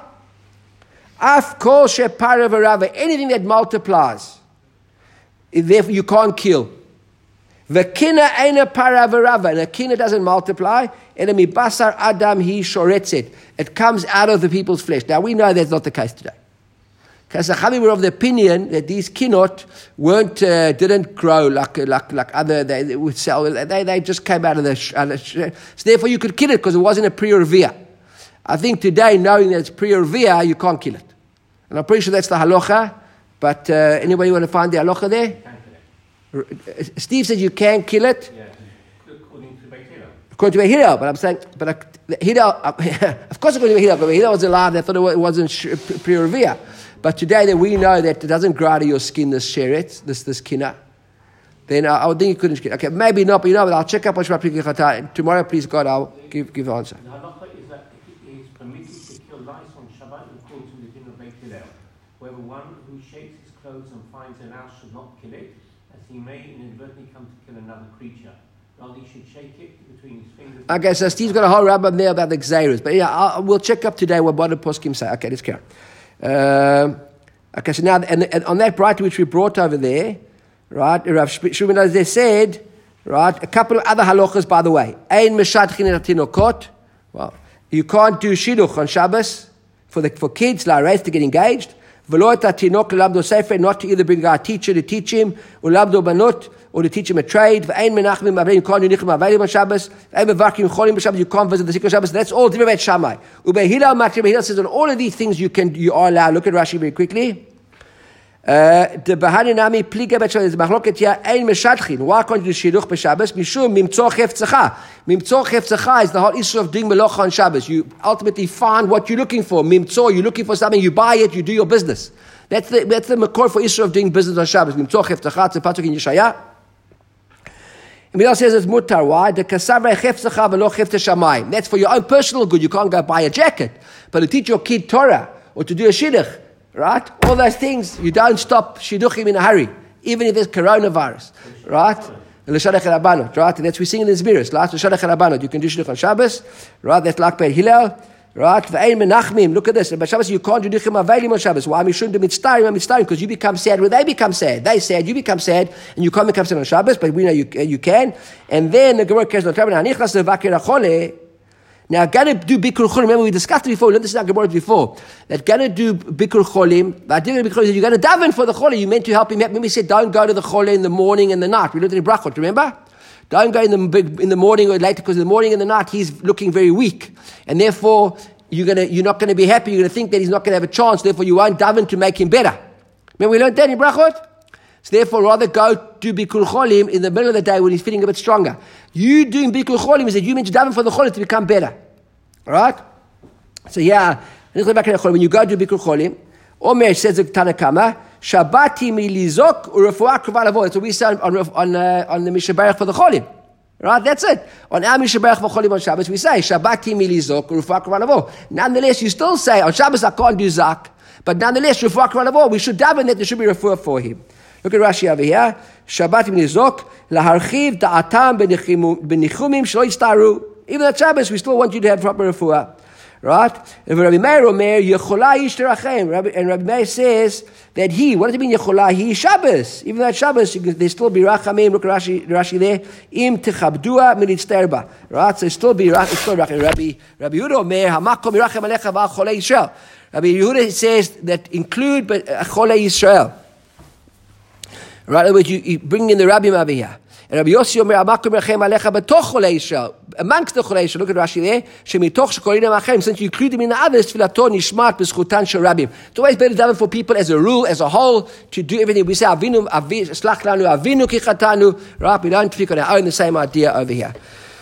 Af kol shepara v'rava, anything that multiplies, therefore you can't kill. V'kina eina para v'rava, and a kina doesn't multiply. Enemi basar adam hi shoretzet. It comes out of the people's flesh. Now we know that's not the case today. Because the Chachamim were of the opinion that these kinot didn't grow like other, they would sell, they just came out of the, so therefore you could kill it because it wasn't a pre-revia. I think today, knowing that it's pre-revia, you can't kill it. And I'm pretty sure that's the halacha, but anybody want to find the halacha there? Steve said you can kill it. Yeah, according to Beit Hillel. According to Beit Hillel, but I'm saying, Hillel, of course according to Beit Hillel, but Beit Hillel was alive, they thought it wasn't pre-revia. But today that we know that it doesn't grow out of your skin, this sheret, this kina, then I would think you couldn't kill. Okay, maybe not, but but I'll check up on Shabbat Prikichata. Tomorrow, please God, I'll give the answer. The halacha is that it is permitted to kill lice on Shabbat according to the din of Beit Hillel. Whoever one who shakes his clothes and finds an owl should not kill it, as he may inadvertently come to kill another creature. Rather, he should shake it between his fingers. Okay, so Steve's got a whole rub up there about the Xeris. But yeah, we'll check up today what the poskim say. Okay, let's carry on. Okay, so now, and on that bright which we brought over there, right, Rav Shmuel they said, right, a couple of other halachas, by the way. Ein meshadchin et hatinokot. Well, you can't do shidduch on Shabbos for kids, like to get engaged. V'lo et hatinok l'lamdo sefer, not to either bring a teacher to teach him, or l'lamdo banot, or to teach him a trade. V'ein menachmim avleim, you can't do nichim avleim on Shabbos. V'ein mevarkim cholim on Shabbos, you can't visit the sick on Shabbos. That's all Dira Bet Shammai. Ube Hillel Matri, Hillel says on all of these things you are allowed. Look at Rashi very quickly. The Bahani Nami Pliga Bet Shammai is machloket here. Ein meshadchin. Why can't you do shidduch b'Shabbos? Mishum mimtzor chefzecha. Mimtzor chefzecha is the whole issue of doing melacha on Shabbos. You ultimately find what you're looking for. Mimtzor, you're looking for something, you buy it, you do your business. That's the makor for issue of doing business on Shabbos. Mimtzor chefzecha. It's a pasuk in Yeshaya. And Bilal says it's mutar. Why? The kasavra chefzecha v'lo chefte shamayim. That's for your own personal good. You can't go buy a jacket, but to teach your kid Torah or to do a shidduch, right? All those things you don't stop shidduchim in a hurry, even if there's coronavirus, right? L'shadach Rabbanot, right? And that's we sing in the Zbiris. Last L'shadach Rabbanot, you can do shidduch on Shabbos, right? That's like Beit Hillel, right? V'ein menachmim. Look at this. By Shabbos you can't do nichim aveilim on Shabbos. Why? Mishum d'mitztarim, because you become sad when they become sad. They sad, you become sad, and you can't become sad on Shabbos. But we know you can. And then the Gemara cares not to hanichlas levakir achole. Now, gonna do bikur cholim. Remember, we discussed it before. We learned this in our Gemara before. That gonna do bikur cholim. You're gonna daven for the chole. You meant to help him. Remember, we said don't go to the chole in the morning and the night. We learned it in brachot. Remember? Don't go in the morning or later, because in the morning and the night he's looking very weak, and therefore you're not gonna be happy. You're gonna think that he's not gonna have a chance. Therefore, you won't daven to make him better. Remember, we learned that in brachot. So therefore, rather go do bikur cholim in the middle of the day when he's feeling a bit stronger. You doing bikur cholim is that you meant to daven for the cholim to become better. All right? So yeah, when you go do bikur cholim, Omer says the Tanakama, Shabbati milizok urefuah kruva lavo. That's what we say on the Mishnah Berach for the cholim. Right? That's it. On our Mishnah Berach for cholim on Shabbos, we say Shabbati milizok urefuah kruva lavo. Nonetheless, you still say on Shabbos I can't do zak, but nonetheless refuah kruva lavo. We should daven that there should be refuah for him. Look at Rashi over here. Shabbat milizok laharchiv da'atam benichumim shlo yistaru. Even at Shabbos, we still want you to have proper refuah. Right? And Rabbi Meir Omer, Yecholah yishterachem. And Rabbi Meir says that what does it mean Yecholah? He Shabbos. Even at Shabbos, they still be rachamim. Look at Rashi there. Im techabdua militzterba. Right? So it still be rachamim. Rabbi Yehuda Omer, hamakom yirachem alecha v'al cholei Yisrael. Rabbi Yehuda says that include cholei Yisrael. Right? In other words, you bring in the rabbim over here. And Rabbi Yossi Omer, Amakom Rechem Alecha B'toch Cholei Yisrael. Amongst the Cholei Yisrael, look at Rashi there, Shemitoch Shekolinam Achem, since you include them in the others, Tfilato Nishmat B'schutan Shel Rabim. It's always better done for people as a rule, as a whole, to do everything. We say, Avinu, Slach Lanu, Avinu Kichatanu, right? We don't speak on our own, the same idea over here.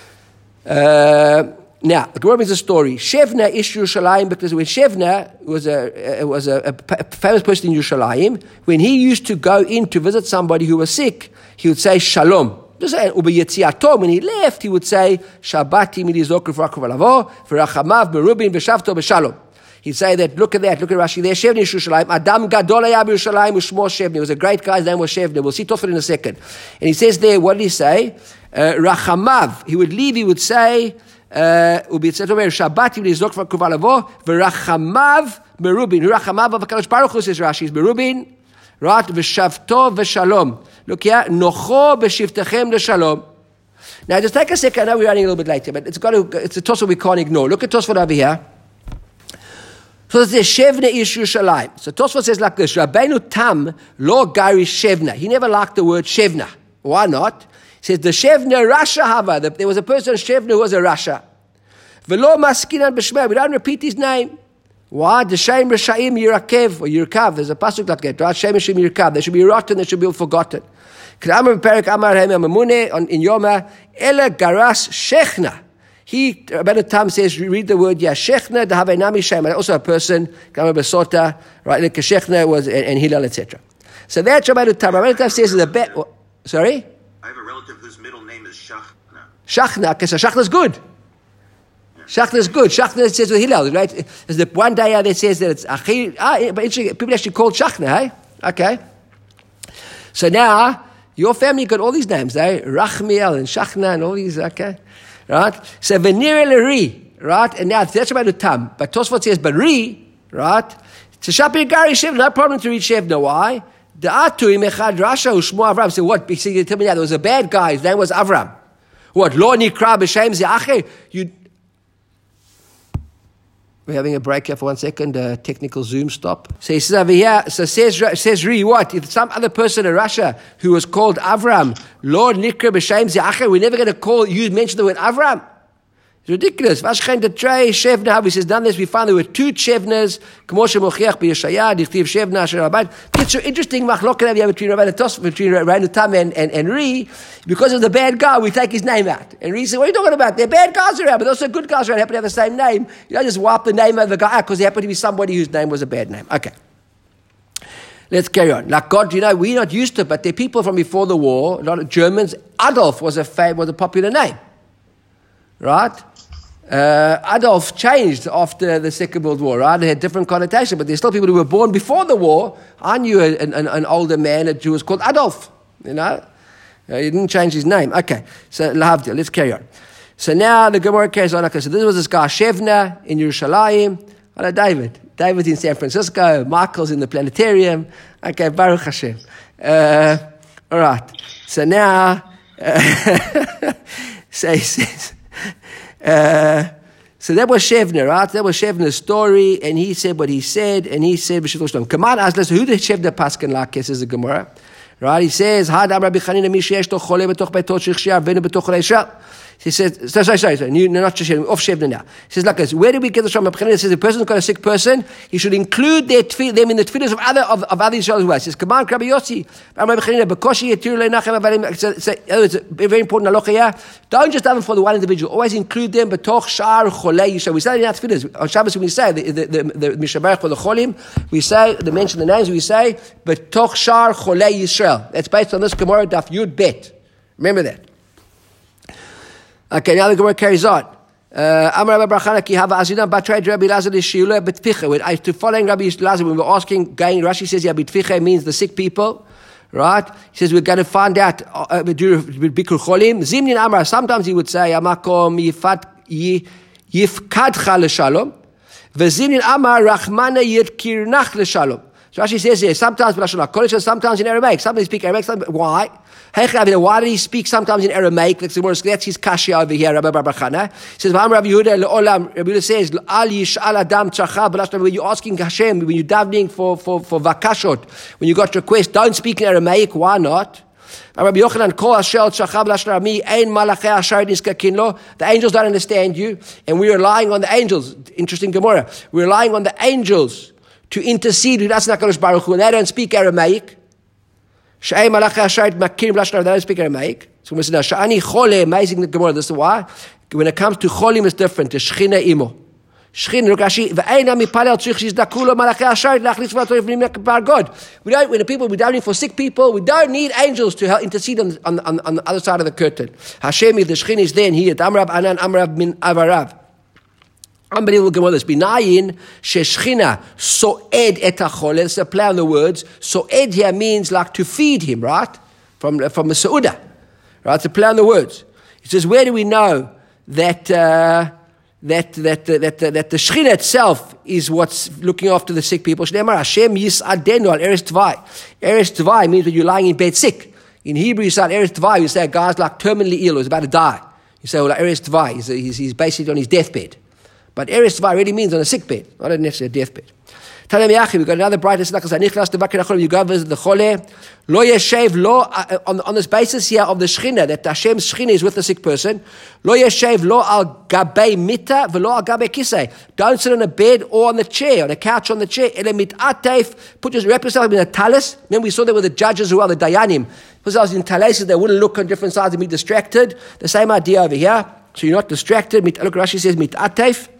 Now, the Gemara brings a story. Shevna ish Yerushalayim, because when Shevna was a famous person in Yerushalayim, when he used to go in to visit somebody who was sick, he would say Shalom. When he left, he would say Shabbati midizokru v'rakov alavo v'rachamav berubin v'shavto b'shalom. He'd say that. Look at Rashi there. Shevna ish Yerushalayim. Adam gadol haya b'Yerushalayim u'shmo Shevna. He was a great guy. His name was Shevna. We'll see Tosfot in a second. And he says there, what did he say? Rachamav. He would leave. He would say. Shabbati v'nizok v'rakov alavo v'rachamav berubin. Rachamav of HaKadosh Baruch Hu, says Rashi, is berubin, right? V'shavto v'shalom. Look here, nocho b'shivtechem l'shalom. Now, just take a second. I know we're running a little bit later, but it's a Tosfot we can't ignore. Look at Tosfot over here. So it says Shevna ish Yerushalayim. So Tosfot says like this: Rabbeinu Tam lo gari Shevna. He never liked the word Shevna. Why not? He says the Shevna Rasha Hava. There was a person Shevna who was a Rasha. V'lo maskinan b'shmei. We don't repeat his name. Why? The Shem Rashaim Yirakev or Yirkav. There's a pasuk like that, right? Shem Rashaim Yirkav. They should be rotten. They should be forgotten. In Yoma, Ela Garas Shechna. He, Rabbeinu Tam says, read the word, Shechna, the Havenami Shem. Also a person, Gamar Besota, right? Like Shechna was, and Hillel, etc. So that's Rabbeinu Tam. Rabbeinu Tam says, sorry? I have a relative whose middle name is Shachna. Shachna, okay, so Shachna is good. Shachna is good. Shachna says with Hillel, right? There's the one day that says that it's Achir. But people actually called Shachna, hey? Okay. So now, your family got all these names, eh? Rachmiel and Shachna and all these, okay? Right? So Venir Ri, right? And now that's about the Tam. But Tosfot says, but Ri, right? So Shapir Gari Shevna, no problem to read Shevna. Why? The Atuim Echad Rasha Ushmo Avram. So what? You tell me now, there was a bad guy, his name was Avram. What? Lo Nikra B'Shem Ze'acher. We're having a break here for 1 second, technical Zoom stop. So he says over here, so says Ri, what? If some other person in Russia who was called Avram, Lord Nikra B'Shem Ze'acher, we're never going to mention the word Avram. It's ridiculous. Vashchein the Trey Shevna. He says, done this. We found there were 2 Shevnas. K'moshe Mochiach b'Yeshaya. Dichtiv Shevna Asher Rabban. It's an interesting machlok between Rabbeinu Tam and Ri. Because of the bad guy, we take his name out. And Ri said, what are you talking about? They're bad guys around, but also good guys around. Happen to have the same name. You don't just wipe the name of the guy out because he happened to be somebody whose name was a bad name. Okay. Let's carry on. Like God, we're not used to it, but there are people from before the war, a lot of Germans. Adolf was a popular name. Right? Adolf changed after the Second World War, right? It had different connotation, but there's still people who were born before the war. I knew an older man who was called Adolf, He didn't change his name. Okay, so Lahavdil, let's carry on. So now the Gemara carries on. Okay, so this was this guy, Shevna, in Yerushalayim. Hello, David. David's in San Francisco. Michael's in the planetarium. Okay, Baruch Hashem. All right. So now, so he says, so that was Shevna, right? That was Shevna's story, and he said what he said, and he said, Kaman asks, who did Shevna paskin like, says the Gemara? Right? He says, Hadam Rabbi Chanina mi sheyesh toch chole betoch beitot shechshia v'enu betoch reisha. He says, sorry, not just off Shevna now. He says like this, where did we get this from? Rabbi Chanina says, the person's got a sick person, he should include them in the tefillahs of other Israel as well. He says, Kaman Rabbi Yossi, Rabbi Chanina, bekoshi yetir le'nachem avalim. It's a very important halacha here. Don't just have them for the one individual. Always include them betoch shar cholei Yisrael. We say in our tefillahs. On Shabbos when we say the mishaberach for the cholim, we say, they mention the names, we say betoch shar cholei Yisrael. That's based on this Gemara Daf Yud Bet. Remember that. Okay, now the Gemara carries on. Amar Rabbi Barachana ki hava azina batrei Rabbi Lazar l'shiula betficha. To following Rabbi Lazar, when we're asking, Rashi says, betficha means the sick people, right? He says we're going to find out bikur cholim. Zimnin Amar. Sometimes he would say amakom yifkadcha l'shalom. V'zimnin Amar rachmana yidkirnach l'shalom. So Rashi says here, sometimes sometimes in Aramaic. Sometimes speak Aramaic. Why? Why did he speak sometimes in Aramaic? That's his kasha over here, Rabbi Barachana. He says, Rabbi Yehuda says, Al yish'al adam tzarcha. When you're asking Hashem, when you're davening for vakashot, when you got requests, don't speak in Aramaic. Why not? Rabbi Yochanan, Kol Asher Shachav Lashon Rami, Ein Malachei Asher Nizkakin Lo. The angels don't understand you, and we are relying on the angels. Interesting Gemara. We're relying on the angels to intercede with us, HaKadosh Baruch Hu, and they don't speak Aramaic. She'ei Malachei Asher Makirim Lashon Rami, they don't speak Aramaic. So we say, now, Sha'ani Chole, amazing Gemara. This is why. When it comes to Cholim, it's different. The Shechina Imo. Shechin, look, Rashi, ve'eina mipalel tzrich shizdaku lo malachei asharit lachlis v'atorif v'nim bar God. We don't need for sick people. We don't need angels to help intercede on the other side of the curtain. Hashem, if the Shechin is there and here, Amrav Anan, Amrav min Avarav. Unbelievable Gemara. This binayin sheshchina soed et hachol. Let's play on the words. Soed here means like to feed him, right? From a seuda, right? To play on the words. It says, where do we know that the Shechina itself is what's looking after the sick people? Shneimar Hashem yisadenu al eretz tvai. Eretz tvai means when you're lying in bed sick. In Hebrew, you say eretz tvai. You say a guy's like terminally ill, or he's about to die. You say, well, eretz tvai. He's basically on his deathbed. But eretz tvai really means on a sick bed, not necessarily a deathbed. Talem Yachi, we've got another bright nichlas devakir achol. You go visit the chole. Lo yeshev lo on this basis here of the Shechina, that Hashem's Shechina is with the sick person. Lo yeshev lo al gabei mita v'lo al gabei kisei. Don't sit on a bed or on the chair, on a couch on the chair. Ele mit'atef. Wrap yourself in a talis. Remember we saw that with the judges who are the dayanim. Because I was in talises, they wouldn't look on different sides and be distracted. The same idea over here. So you're not distracted. Look, Rashi says mit'atef.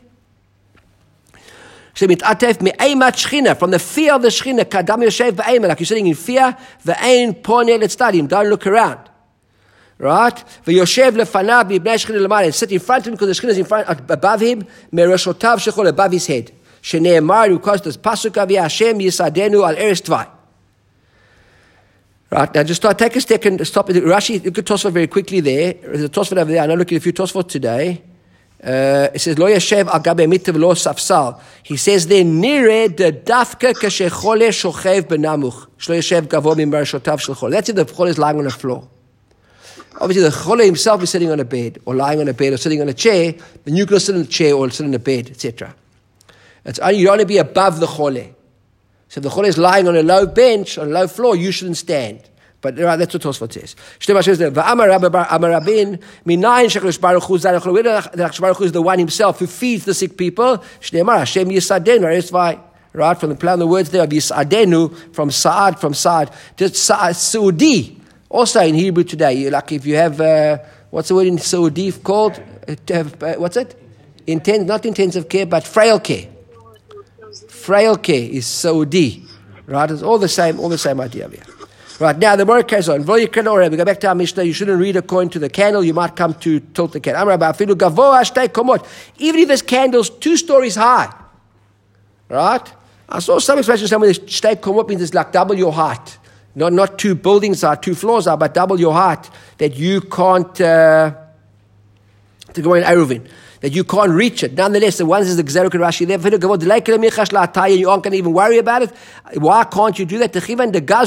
From the fear of the Shechina, kadam yoshev v'eimah, like you're sitting in fear, v'ein poneh letzdadim, don't look around. Right? V'yoshev lefanav b'ibnei Shechina l'mayin, sit in front of him because the Shechina is in front, above him, me'roshotav shechol, above his head. Shene'emar, because there's pasuk aviyah, Hashem yisadenu al eretz tvai. Right, now just take a second, stop. Rashi, look at Tosfot very quickly there. There's a Tosfot over there. I know looking at a few Tosfot today. It says, Lo yashev al gabe mitav lo safsal. He says there, Nire de dafka kashechole shochev benamuch. Shlo yashev gavo mimbar shotav shel. That's if the chole is lying on the floor. Obviously, the chole himself is sitting on a bed, or lying on a bed, or sitting on a chair. Then you can sit in a chair, or sit in a bed, etc. You only be above the chole. So if the chole is lying on a low bench, on a low floor, you shouldn't stand. But that's what Tosfot says. Shtema says that V'amar Rabin minayin shekalosh Baruch Hu zanachol. Hakadosh Baruch Hu is the one himself who feeds the sick people. Shneimar Hashem yisadenu eretz tvai. Right, from the play on the words there of yisadenu, from Saad. Just Saudi. Also in Hebrew today, like if you have what's the word in Saudi called? What's it? Not intensive care, but frail care. Frail care is Saudi. Right, it's all the same idea here. Right, now the Gemara carries on. We go back to our Mishnah. You shouldn't read according to the candle. You might come to tilt the candle. Even if this candle's 2 stories high. Right? I saw some expression somewhere that shtei komot means it's like double your height. Not 2 buildings are, 2 floors are, but double your height. That you can't, to go in Eruvin, that you can't reach it. Nonetheless, the ones is the Gzeruk and Rashi there. You aren't going to even worry about it. Why can't you do that? There's a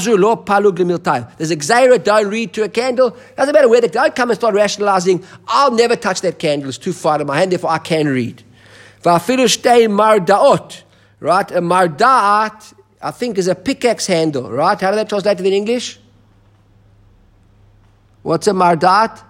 Gzeruk, don't read to a candle. Doesn't matter where they don't come and start rationalizing. I'll never touch that candle. It's too far to my hand, therefore I can read. Right? A marda'at, I think, is a pickaxe handle. Right? How do they translate it in English? What's a marda'at?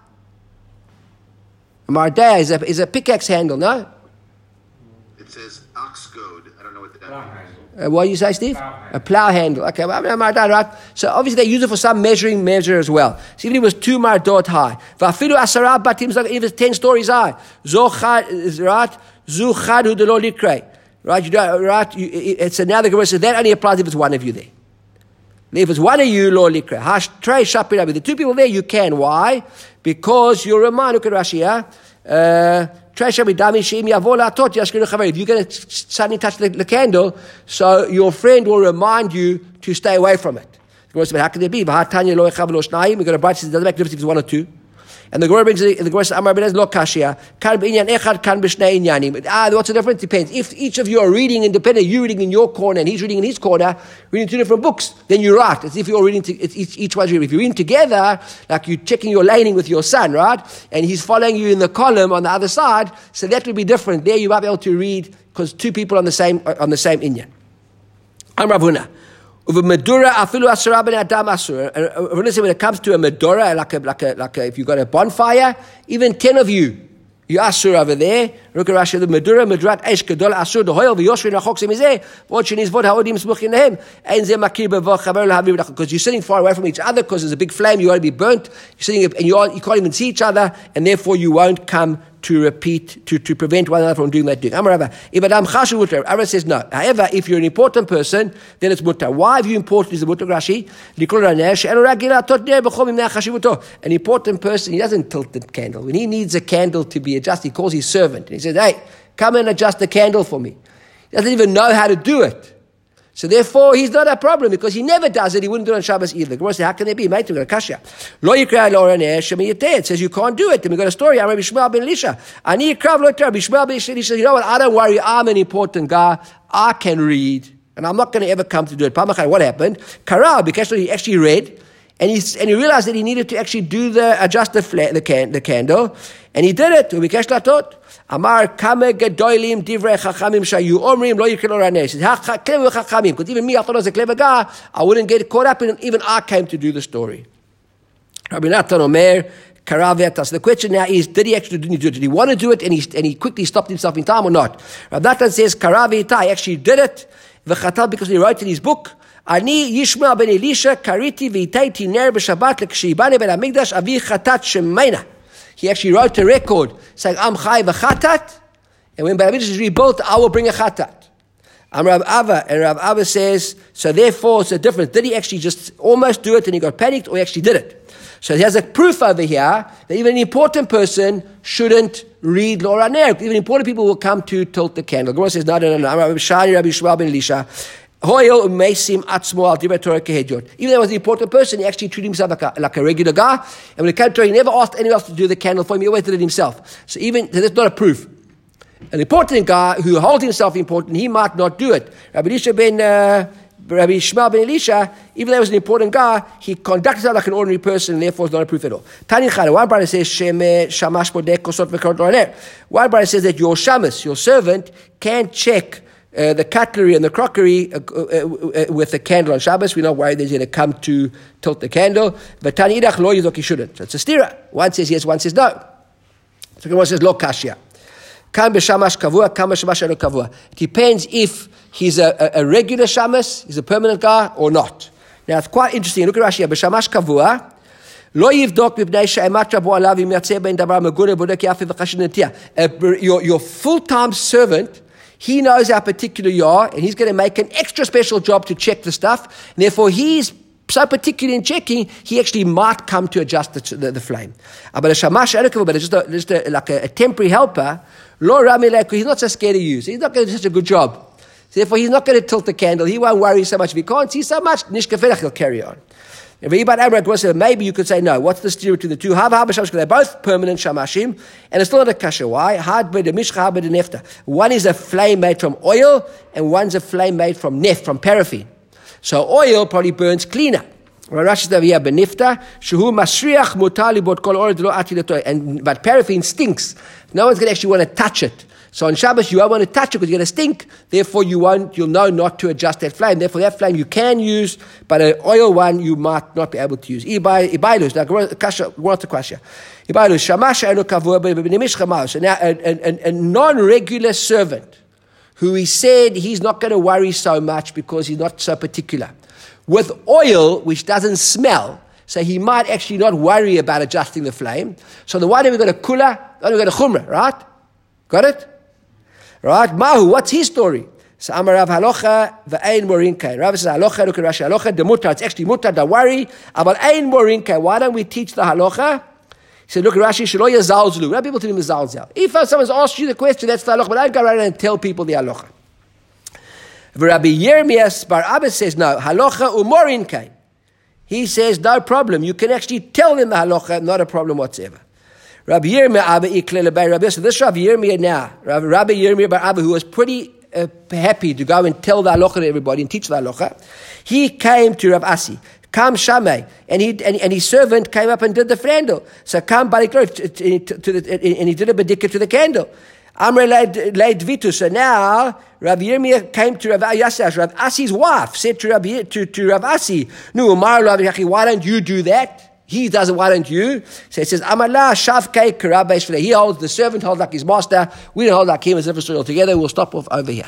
Mardea is a pickaxe handle, no? It says ox goad. I don't know what that means. What do you say, Steve? A plow handle. Okay, well, mardea, right? So obviously they use it for some measure as well. So even if it was 2 mardot high, vafilu asara batim, if it's 10 stories high, zochad is right. Zuchadu de lo likre. Right? It's another Gemara says that only applies if it's one of you there. If it's one of you, lo likre. Hashtray shapirabi. The 2 people there, you can. Why? Because you're a man. Look at Rashi. If you're going to suddenly touch the candle, so your friend will remind you to stay away from it. How can it be? We've got a bright, it doesn't make a difference if it's 1 or 2. And the Gemara brings the Gemara says, Amar Benez lo kashia. Kan b'inyan echad, kan b'shnei inyanim. What's the difference? Depends. If each of you are reading independent, you reading in your corner and he's reading in his corner, reading 2 different books, then you're right. As if you're reading, each one's reading. If you're reading together, like you're checking your laning with your son, right? And he's following you in the column on the other side, so that would be different. There you might be able to read, because 2 people on the same inyan. Amar Ravuna. Medura afilu asura ben adam asur. When it comes to a medura, like if you've got a bonfire, even 10 of you asur over there. Look at Rashi, the medura esh gadol asur dehoyel v'yoshrin rachok semizeh. What shenis vod haodim smuchin lehem. Ein zeh makir bevo chaver lahavir b'dachok. Because you're sitting far away from each other, because there's a big flame, you want to be burnt. You're sitting and you can't even see each other, and therefore you won't come to repeat, to prevent one another from doing that thing. Amar says no. However, if you're an important person, then it's mutter. Why are you important? Is the mutter Rashi? An important person, he doesn't tilt the candle. When he needs a candle to be adjusted, he calls his servant. And he says, hey, come and adjust the candle for me. He doesn't even know how to do it. So therefore, he's not a problem, because he never does it. He wouldn't do it on Shabbos either. The Gemara says, how can they be? Mate, we've got a kasha. It says you can't do it. Then we got a story. I'm Rabbi Shmuel ben Elisha. You know what? I don't worry. I'm an important guy. I can read, and I'm not going to ever come to do it. What happened? Karal, because he actually read, and he realized that he needed to actually adjust the candle, and he did it. Amar kame gedolim divrei chachamim shayu omrim lo yikol raneh. Says clever chachamim. Because even me, I thought I was a clever guy. I wouldn't get caught up in it. Even I came to do the story. Rabbi Natan Omer karavetas. The question now is, did he actually do it? Did he want to do it, and he quickly stopped himself in time or not? Rabbi Natan says karavetai. He actually did it. V'chatal, because he wrote in his book. Ani Yishmael ben Elisha kariti v'itaiti ner b'Shabbat l'kshibane ben Hamikdash avi chatat shemena. He actually wrote a record saying, I'm chai v'chatat, and when Beit HaMikdash is rebuilt, I will bring a chatat. I'm Rav Ava, and Rav Ava says, so therefore it's a difference. Did he actually just almost do it and he got panicked, or he actually did it? So he has a proof over here that even an important person shouldn't read Laura Ner. Even important people will come to tilt the candle. The Gemara says, no. I'm Rabbi Shani, Rabbi Shmuel ben Elisha. Even though he was an important person, he actually treated himself like a regular guy. And when it came to it, he never asked anyone else to do the candle for him. He always did it himself. So that's not a proof. An important guy who holds himself important, he might not do it. Rabbi Shmuel ben Elisha, even though he was an important guy, he conducted himself like an ordinary person, and therefore it's not a proof at all. One brother says, one brother says that your shamas, your servant, can check the cutlery and the crockery with the candle on Shabbos. We're not worried that he's going to come to tilt the candle. But Tani Idach lo yizok, he shouldn't. So it's a stira. One says yes, one says no. So one says lo kashya. Kam b'shamash kavua, kam b'shamash eno kavua. It depends if he's a regular shamas, he's a permanent guy, or not. Now it's quite interesting. Look at Rashi. B'shamash kavua. Lo yivdok mipnei she'emat rabu alav im yatzeh ben davar megune bodek yafi v'chashin netia. Your full-time servant, he knows how particular you are, and he's going to make an extra special job to check the stuff. And therefore, he's so particular in checking, he actually might come to adjust the flame. But a shamash, but it's just like a temporary helper. Lo ramilek, he's not so scared of you. So he's not going to do such a good job. So therefore, he's not going to tilt the candle. He won't worry so much. If he can't see so much, nishkafelach, he'll carry on. Maybe you could say, no, what's the steer between the two? They're both permanent shamashim, and it's still not a kasha. Why? One is a flame made from oil, and one's a flame made from neft, from paraffin. So oil probably burns cleaner. But paraffin stinks. No one's going to actually want to touch it. So on Shabbos, you won't want to touch it because you're going to stink. Therefore, you'll know not to adjust that flame. Therefore, that flame you can use, but an oil one you might not be able to use. Ibailus, now, a non-regular servant who he said he's not going to worry so much because he's not so particular. With oil, which doesn't smell, so he might actually not worry about adjusting the flame. So the one we've got a kula, the other we've got a chumrah, right? Got it? Right? Mahu, what's his story? So Amar Rav Halocha v'ein morinkai. Rav says halocha, look at Rashi halocha, the mutar, it's actually mutar, don't worry. But ein morinkai, why don't we teach the halocha? He said, look at Rashi, shelo yazalzlu. We have people telling him zalzel. If someone's asked you the question, that's the halocha, but don't go around and tell people the halocha. Rabbi Yirmiyah bar Abba says, no, halocha umorinkai. He says, no problem. You can actually tell them the halocha, not a problem whatsoever. Rabbi Yirmiyah Abba iklele by Rabbi. So this Rabbi Yirmiyah now, Rabbi Yirmiyah bar Abba, who was pretty happy to go and tell the halacha to everybody and teach the halacha, he came to Rav Asi. Kam Shamay, and his servant came up and did the frandel. So Kam Balikro, and he did a bedikah to the candle. Amr leid Vitu. So now Rav Yirmiyah came to Rav Yasser, Rav Asi's wife, said to Rav Asi, "No, why don't you do that? He doesn't, why don't you?" So it says, Amala Shavkei Karabesh. He holds, the servant holds like his master. We don't hold like him as if it's all together. We'll stop off over here.